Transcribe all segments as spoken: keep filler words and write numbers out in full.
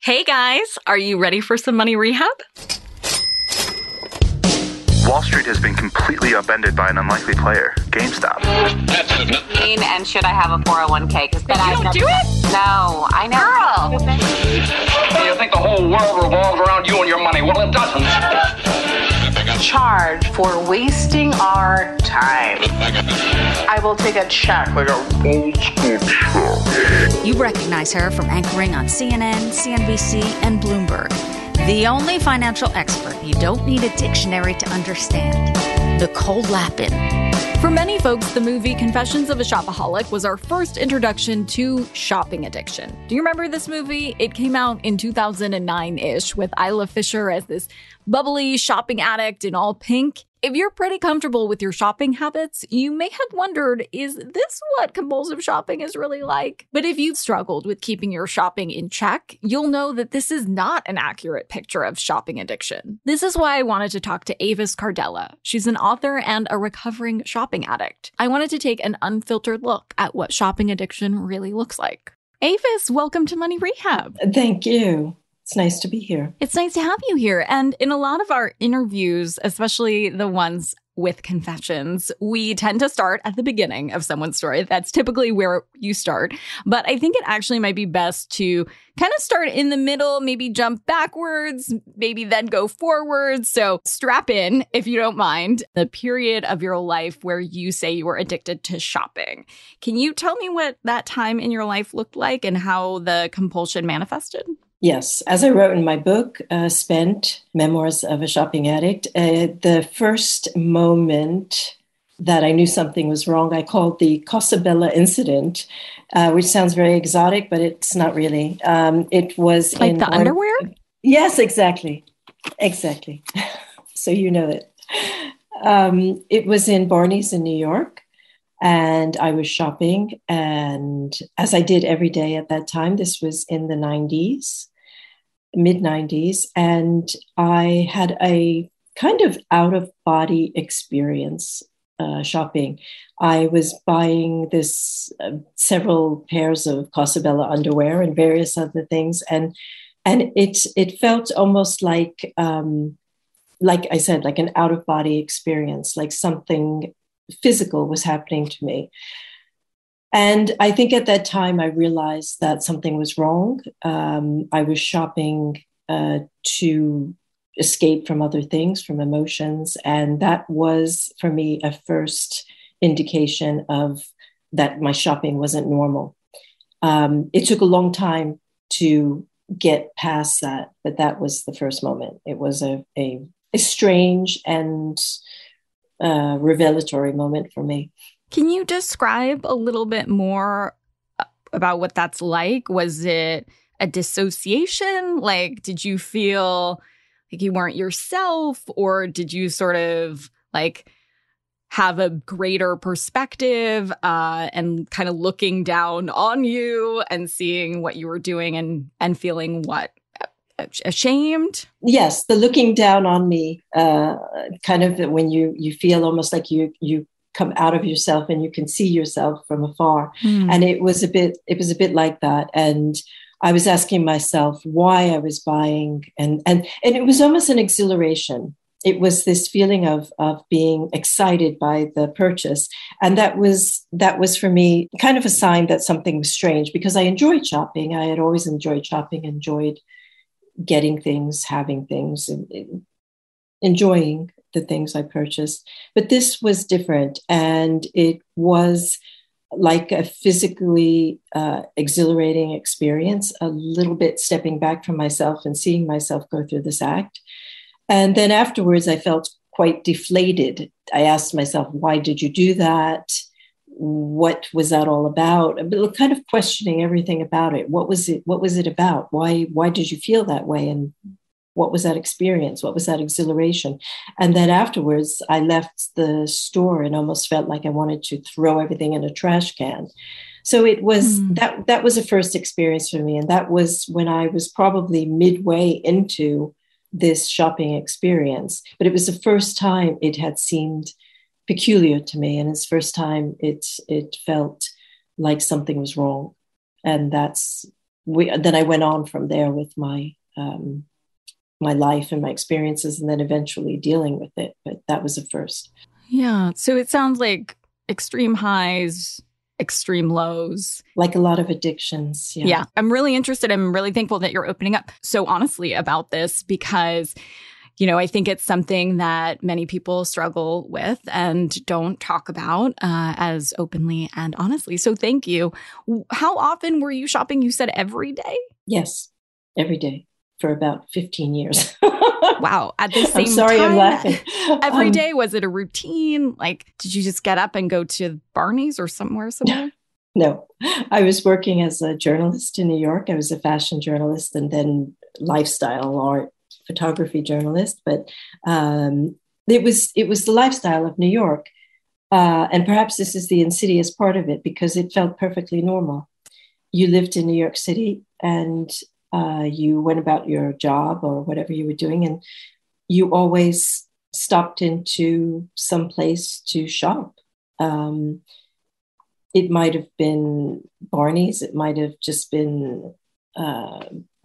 Hey guys, are you ready for some money rehab? Wall Street has been completely upended by an unlikely player, GameStop. And should I have a four oh one k? Because you don't never, do it? No, I know. Girl! You think the whole world revolves around you and your money? Well, it doesn't. Charge for wasting our time. I will take a check, like a old school check. You recognize her from anchoring on C N N, C N B C, and Bloomberg. The only financial expert you don't need a dictionary to understand. Nicole Lapin. For many folks, the movie Confessions of a Shopaholic was our first introduction to shopping addiction. Do you remember this movie? It came out in two thousand nine-ish with Isla Fisher as this bubbly shopping addict in all pink. If you're pretty comfortable with your shopping habits, you may have wondered, is this what compulsive shopping is really like? But if you've struggled with keeping your shopping in check, you'll know that this is not an accurate picture of shopping addiction. This is why I wanted to talk to Avis Cardella. She's an author and a recovering shopping addict. I wanted to take an unfiltered look at what shopping addiction really looks like. Avis, welcome to Money Rehab. Thank you. It's nice to be here. It's nice to have you here. And in a lot of our interviews, especially the ones with confessions, we tend to start at the beginning of someone's story. That's typically where you start. But I think it actually might be best to kind of start in the middle, maybe jump backwards, maybe then go forwards. So strap in, if you don't mind, the period of your life where you say you were addicted to shopping. Can you tell me what that time in your life looked like and how the compulsion manifested? Yes. As I wrote in my book, uh, Spent, Memoirs of a Shopping Addict, uh, the first moment that I knew something was wrong, I called the Cosabella incident, uh, which sounds very exotic, but it's not really. Um, it was like in the Bar- underwear? Yes, exactly. Exactly. So you know it. Um, it was in Barney's in New York. And I was shopping, and as I did every day at that time, this was in the nineties, mid nineties, and I had a kind of out-of-body experience uh, shopping. I was buying this uh, several pairs of Cosabella underwear and various other things, and and it it felt almost like, um, like I said, like an out-of-body experience, like something physical was happening to me. And I think at that time I realized that something was wrong. Um, I was shopping uh, to escape from other things, from emotions. And that was, for me, a first indication of that my shopping wasn't normal. Um, it took a long time to get past that, but that was the first moment. It was a, a, a strange and Uh, revelatory moment for me. Can you describe a little bit more about what that's like? Was it a dissociation? Like, did you feel like you weren't yourself? Or did you sort of like have a greater perspective uh, and kind of looking down on you and seeing what you were doing and, and feeling what? Ashamed? Yes, the looking down on me, uh, kind of when you you feel almost like you you come out of yourself and you can see yourself from afar. Mm. And it was a bit it was a bit like that. And I was asking myself why I was buying, and and and it was almost an exhilaration. It was this feeling of of being excited by the purchase, and that was that was for me kind of a sign that something was strange, because I enjoyed shopping. I had always enjoyed shopping, enjoyed getting things, having things, and enjoying the things I purchased. But this was different. And it was like a physically uh, exhilarating experience, a little bit stepping back from myself and seeing myself go through this act. And then afterwards, I felt quite deflated. I asked myself, why did you do that? What was that all about? But kind of questioning everything about it. What was it? What was it about? Why? Why did you feel that way? And what was that experience? What was that exhilaration? And then afterwards, I left the store and almost felt like I wanted to throw everything in a trash can. So it was mm. that that was a first experience for me, and that was when I was probably midway into this shopping experience. But it was the first time it had seemed peculiar to me, and it's the first time it it felt like something was wrong. And that's we, then I went on from there with my um, my life and my experiences, and then eventually dealing with it. But that was a first. Yeah. So it sounds like extreme highs, extreme lows. Like a lot of addictions. Yeah. Yeah. I'm really interested. I'm really thankful that you're opening up so honestly about this because, you know, I think it's something that many people struggle with and don't talk about uh, as openly and honestly. So thank you. How often were you shopping? You said every day? Yes, every day for about fifteen years. Wow. At the same I'm sorry, time, I'm laughing. Every um, day, was it a routine? Like, did you just get up and go to Barney's or somewhere similar? No, I was working as a journalist in New York. I was a fashion journalist and then lifestyle art photography journalist. But um, it was it was the lifestyle of New York. Uh, and perhaps this is the insidious part of it because it felt perfectly normal. You lived in New York City and uh, you went about your job or whatever you were doing, and you always stopped into some place to shop. Um, it might have been Barney's. It might have just been uh,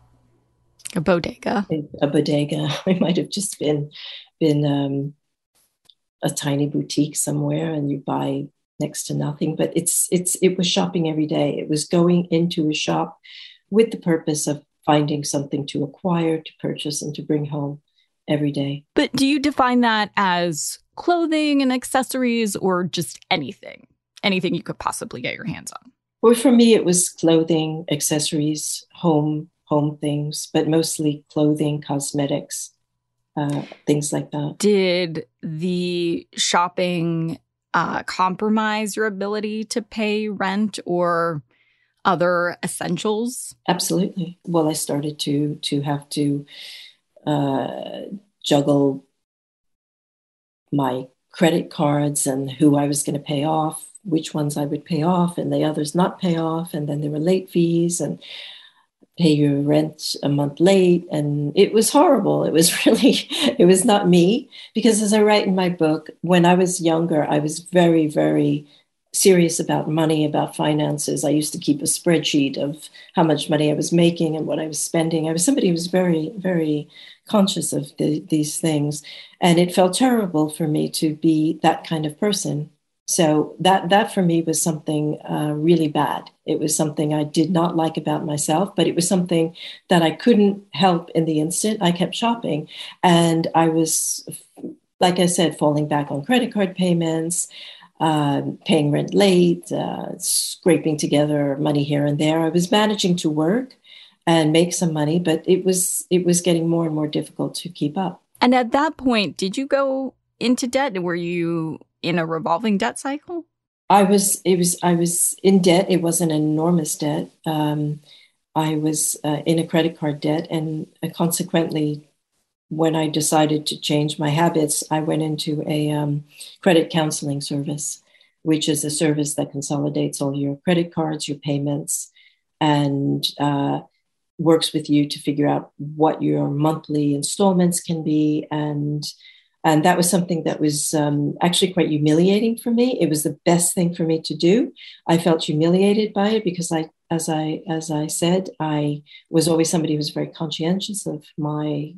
a bodega. A, a bodega. It might have just been been um, a tiny boutique somewhere, and you buy next to nothing. But it's it's it was shopping every day. It was going into a shop with the purpose of finding something to acquire, to purchase, and to bring home every day. But do you define that as clothing and accessories or just anything? Anything you could possibly get your hands on? Well, for me, it was clothing, accessories, home, home things, but mostly clothing, cosmetics, uh, things like that. Did the shopping uh, compromise your ability to pay rent or other essentials? Absolutely. Well, I started to to have to uh, juggle my credit cards and who I was going to pay off, which ones I would pay off and the others not pay off. And then there were late fees and pay your rent a month late. And it was horrible. It was really, it was not me. Because as I write in my book, when I was younger, I was very, very serious about money, about finances. I used to keep a spreadsheet of how much money I was making and what I was spending. I was somebody who was very, very conscious of the, these things. And it felt terrible for me to be that kind of person. So that that for me was something uh, really bad. It was something I did not like about myself, but it was something that I couldn't help in the instant. I kept shopping, and I was, like I said, falling back on credit card payments, uh, paying rent late, uh, scraping together money here and there. I was managing to work and make some money, but it was it was getting more and more difficult to keep up. And at that point, did you go into debt? Were you in a revolving debt cycle? I was, it was, I was in debt. It wasn't an enormous debt. Um, I was uh, in a credit card debt, and uh, consequently, when I decided to change my habits, I went into a um, credit counseling service, which is a service that consolidates all your credit cards, your payments, and uh, works with you to figure out what your monthly installments can be. And And that was something that was um, actually quite humiliating for me. It was the best thing for me to do. I felt humiliated by it because I, as I, as I said, I was always somebody who was very conscientious of my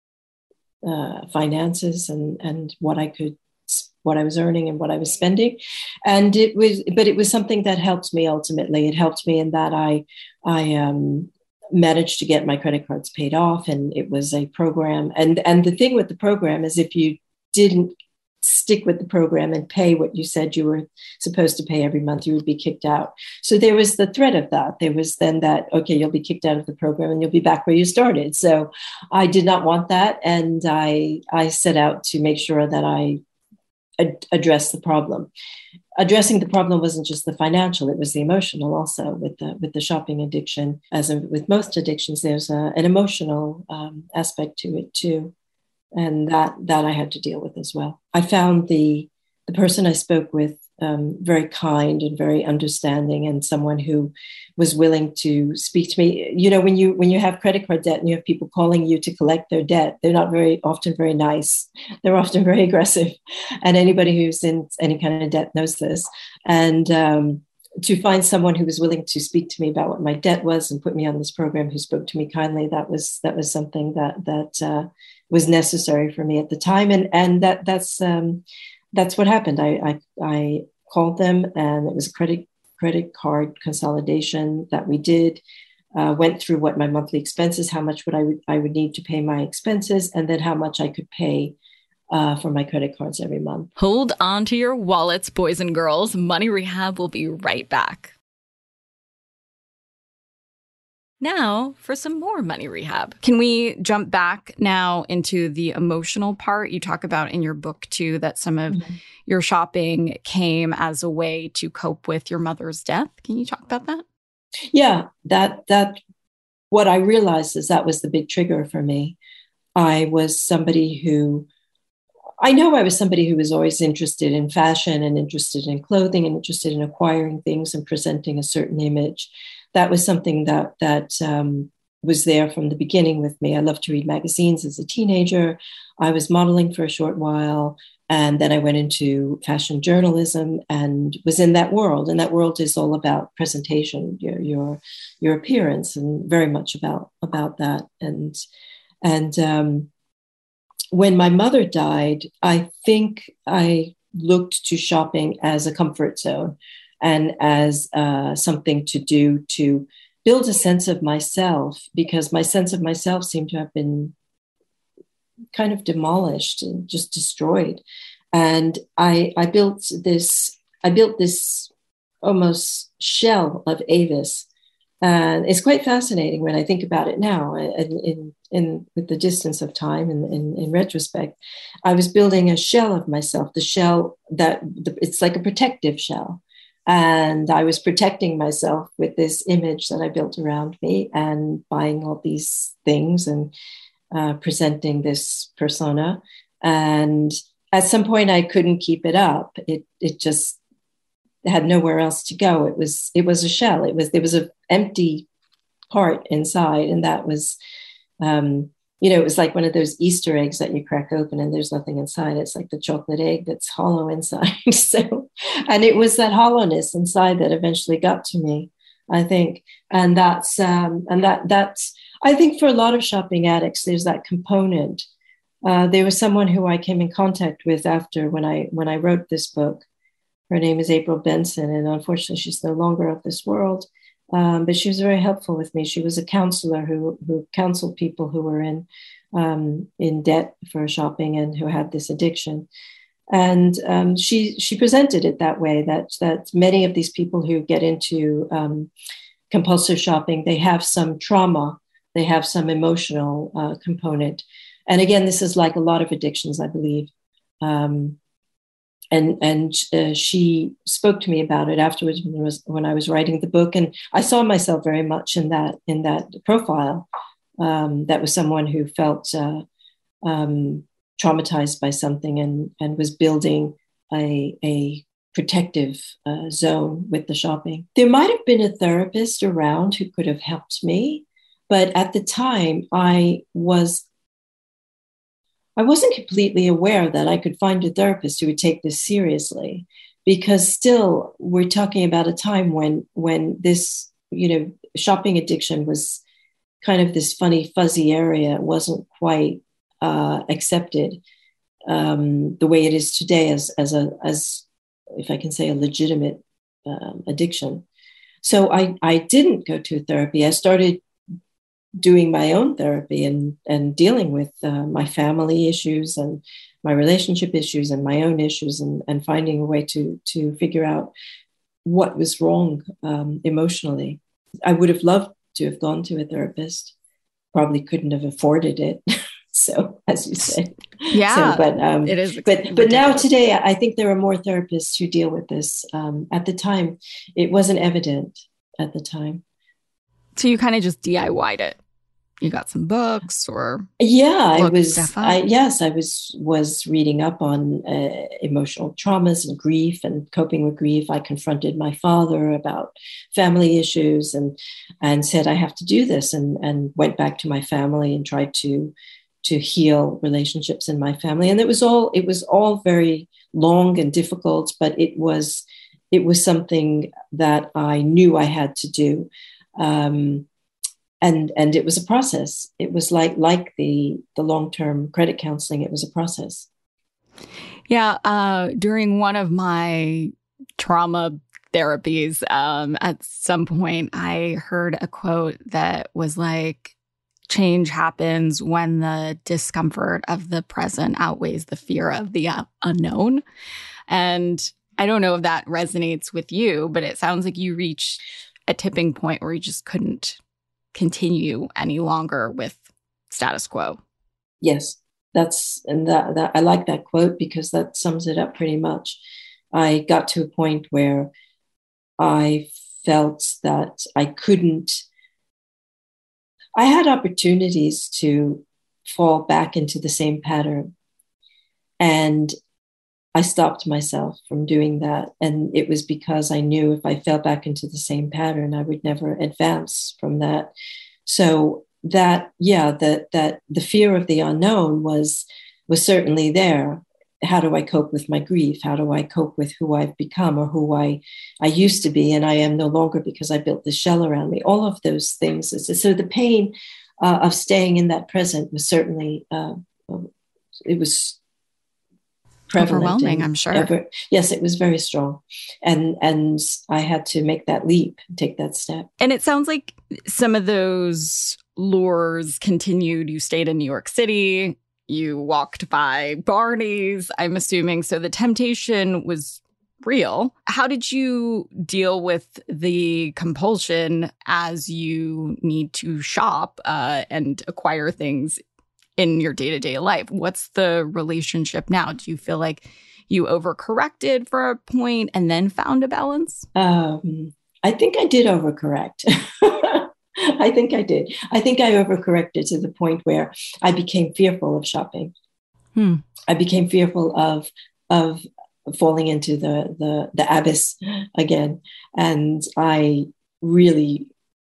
uh, finances and, and what I could, what I was earning and what I was spending. And it was, but it was something that helped me ultimately. It helped me in that I, I, um, managed to get my credit cards paid off, and it was a program. And, and the thing with the program is if you didn't stick with the program and pay what you said you were supposed to pay every month, you would be kicked out. So there was the threat of that. There was then that, okay, you'll be kicked out of the program and you'll be back where you started. So I did not want that. And I, I set out to make sure that I ad- addressed the problem. Addressing the problem wasn't just the financial, it was the emotional also with the with the shopping addiction. As a, with most addictions, there's a, an emotional um, aspect to it too. And that that I had to deal with as well. I found the the person I spoke with um, very kind and very understanding, and someone who was willing to speak to me. You know, when you when you have credit card debt and you have people calling you to collect their debt, they're not very often very nice. They're often very aggressive, and anybody who's in any kind of debt knows this. And um, to find someone who was willing to speak to me about what my debt was and put me on this program, who spoke to me kindly, that was that was something that that uh, was necessary for me at the time, and and that that's um, that's what happened. I, I I called them, and it was a credit credit card consolidation that we did. Uh, went through what my monthly expenses, how much would I would I would need to pay my expenses, and then how much I could pay uh, for my credit cards every month. Hold on to your wallets, boys and girls. Money Rehab will be right back. Now for some more Money Rehab. Can we jump back now into the emotional part? You talk about in your book, too, that some of mm-hmm. your shopping came as a way to cope with your mother's death. Can you talk about that? Yeah, that that what I realized is that was the big trigger for me. I was somebody who, I know I was somebody who was always interested in fashion and interested in clothing and interested in acquiring things and presenting a certain image. That was something that that um, was there from the beginning with me. I loved to read magazines as a teenager. I was modeling for a short while. And then I went into fashion journalism and was in that world. And that world is all about presentation, your your, your appearance, and very much about, about that. And, and um, when my mother died, I think I looked to shopping as a comfort zone and as uh, something to do to build a sense of myself, because my sense of myself seemed to have been kind of demolished and just destroyed. And I, I built this, I built this almost shell of Avis. And it's quite fascinating when I think about it now, in, in, in with the distance of time and in, in retrospect. I was building a shell of myself, the shell that, the, it's like a protective shell. And I was protecting myself with this image that I built around me and buying all these things and Uh, presenting this persona. And at some point I couldn't keep it up. It it just had nowhere else to go. It was it was a shell. It was there was an empty part inside, and that was um, you know, it was like one of those Easter eggs that you crack open and there's nothing inside. It's like the chocolate egg that's hollow inside. So, and it was that hollowness inside that eventually got to me, I think. And that's um, and that that's I think for a lot of shopping addicts, there's that component. Uh, there was someone who I came in contact with after when I when I wrote this book. Her name is April Benson, and unfortunately, she's no longer of this world. Um, but she was very helpful with me. She was a counselor who who counseled people who were in um, in debt for shopping and who had this addiction. And um, she she presented it that way, that that many of these people who get into um, compulsive shopping, they have some trauma, they have some emotional uh, component. And again, this is like a lot of addictions, I believe. Um, and and uh, she spoke to me about it afterwards when I, was, when I was writing the book. And I saw myself very much in that in that profile. Um, that was someone who felt uh, um, traumatized by something and, and was building a, a protective uh, zone with the shopping. There might have been a therapist around who could have helped me. But at the time, I was I wasn't completely aware that I could find a therapist who would take this seriously, because still we're talking about a time when when this, you know, shopping addiction was kind of this funny, fuzzy area. It wasn't quite uh, accepted um, the way it is today as as a as if I can say a legitimate um, addiction. So I I didn't go to therapy. I started doing my own therapy and, and dealing with uh, my family issues and my relationship issues and my own issues and, and finding a way to, to figure out what was wrong um, emotionally. I would have loved to have gone to a therapist, probably couldn't have afforded it. So, as you say, yeah, so, but um, it is. But ridiculous. But now today, I think there are more therapists who deal with this. Um, at the time, it wasn't evident at the time. So you kind of just D I Y'd it. You got some books, or yeah, I was. I, yes, I was was reading up on uh, emotional traumas and grief and coping with grief. I confronted my father about family issues and and said I have to do this, and and went back to my family and tried to to heal relationships in my family. And it was all it was all very long and difficult, but it was it was something that I knew I had to do. Um, and and it was a process. It was like like the, the long-term credit counseling. It was a process. Yeah. Uh, during one of my trauma therapies, um, at some point, I heard a quote that was like, change happens when the discomfort of the present outweighs the fear of the uh, unknown. And I don't know if that resonates with you, but it sounds like you reached a tipping point where you just couldn't continue any longer with status quo. Yes, that's, and that, that I like that quote because that sums it up pretty much. I got to a point where I felt that I couldn't, I had opportunities to fall back into the same pattern. And I stopped myself from doing that. And it was because I knew if I fell back into the same pattern, I would never advance from that. So that, yeah, that that the fear of the unknown was was certainly there. How do I cope with my grief? How do I cope with who I've become or who I, I used to be and I am no longer because I built the shell around me? All of those things. So the pain uh, of staying in that present was certainly, uh, it was prevalent. Overwhelming, I'm sure. Ever, yes, it was very strong. And, and I had to make that leap, take that step. And it sounds like some of those lures continued. You stayed in New York City. You walked by Barney's, I'm assuming. So the temptation was real. How did you deal with the compulsion as you need to shop uh, and acquire things in your day-to-day life? What's the relationship now? Do you feel like you overcorrected for a point and then found a balance? Um, I think I did overcorrect. I think I did. I think I overcorrected to the point where I became fearful of shopping. Hmm. I became fearful of of falling into the the the abyss again, and I really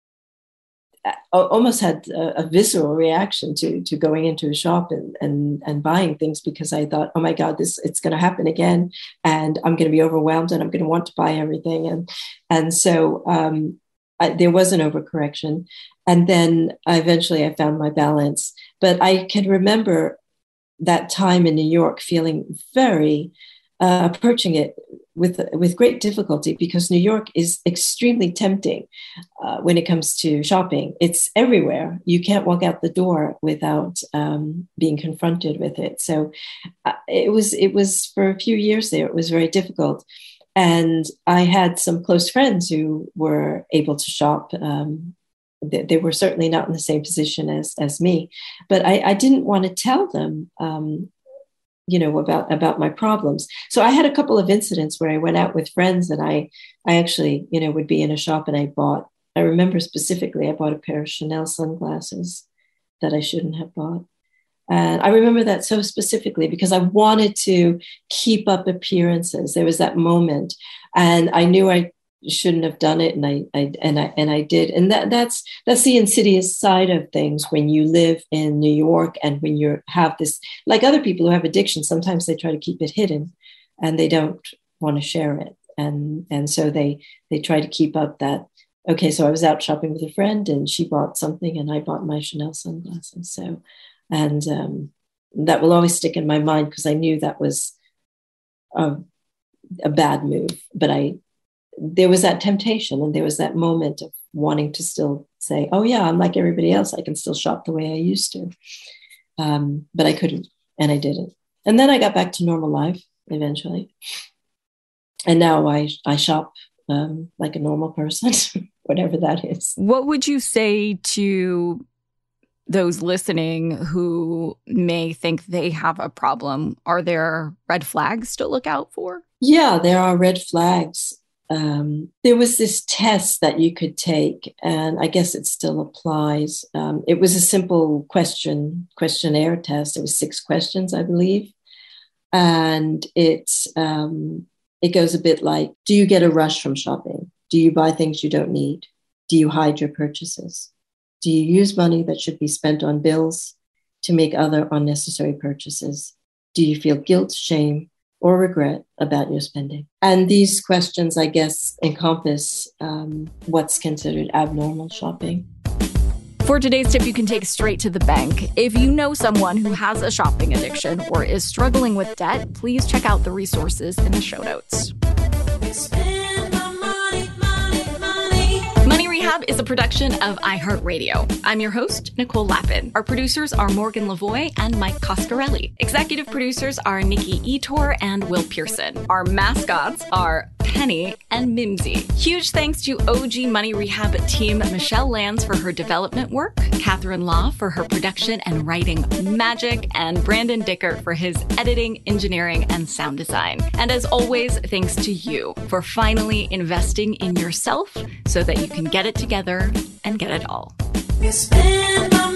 almost had a, a visceral reaction to to going into a shop and and and buying things because I thought, oh my God, this it's going to happen again, and I'm going to be overwhelmed, and I'm going to want to buy everything, and and so. Um, I, there was an overcorrection. And then eventually I found my balance. But I can remember that time in New York feeling very, uh, approaching it with, with great difficulty because New York is extremely tempting uh, when it comes to shopping. It's everywhere. You can't walk out the door without um, being confronted with it. So uh, it was, it was for a few years there, it was very difficult. And I had some close friends who were able to shop. Um, they, they were certainly not in the same position as as me, but I, I didn't want to tell them, um, you know, about about my problems. So I had a couple of incidents where I went out with friends, and I I actually, you know, would be in a shop and I bought. I remember specifically, I bought a pair of Chanel sunglasses that I shouldn't have bought. And I remember that so specifically because I wanted to keep up appearances. There was that moment, and I knew I shouldn't have done it, and I, I and I and I did. And that that's that's the insidious side of things when you live in New York and when you have this, like other people who have addiction. Sometimes they try to keep it hidden, and they don't want to share it, and and so they they try to keep up that. Okay, so I was out shopping with a friend, and she bought something, and I bought my Chanel sunglasses. So. And um, that will always stick in my mind because I knew that was a, a bad move. But I, there was that temptation, and there was that moment of wanting to still say, "Oh yeah, I'm like everybody else. I can still shop the way I used to." Um, but I couldn't, and I didn't. And then I got back to normal life eventually. And now I I shop um, like a normal person, whatever that is. What would you say to those listening who may think they have a problem? Are there red flags to look out for? Yeah, there are red flags. Um, there was this test that you could take, and I guess it still applies. Um, it was a simple question, questionnaire test. It was six questions, I believe. And it, um, it goes a bit like, do you get a rush from shopping? Do you buy things you don't need? Do you hide your purchases? Do you use money that should be spent on bills to make other unnecessary purchases? Do you feel guilt, shame, or regret about your spending. And these questions, I guess, encompass um, what's considered abnormal shopping. For today's tip, you can take straight to the bank. If you know someone who has a shopping addiction or is struggling with debt, please check out the resources in the show notes. Money Rehab is a production of iHeartRadio. I'm your host, Nicole Lappin. Our producers are Morgan Lavoie and Mike Coscarelli. Executive producers are Nikki Etor and Will Pearson. Our mascots are Penny and Mimsy. Huge thanks to O G Money Rehab team Michelle Lands for her development work, Catherine Law for her production and writing magic, and Brandon Dicker for his editing, engineering, and sound design. And as always, thanks to you for finally investing in yourself so that you can get it together and get it all.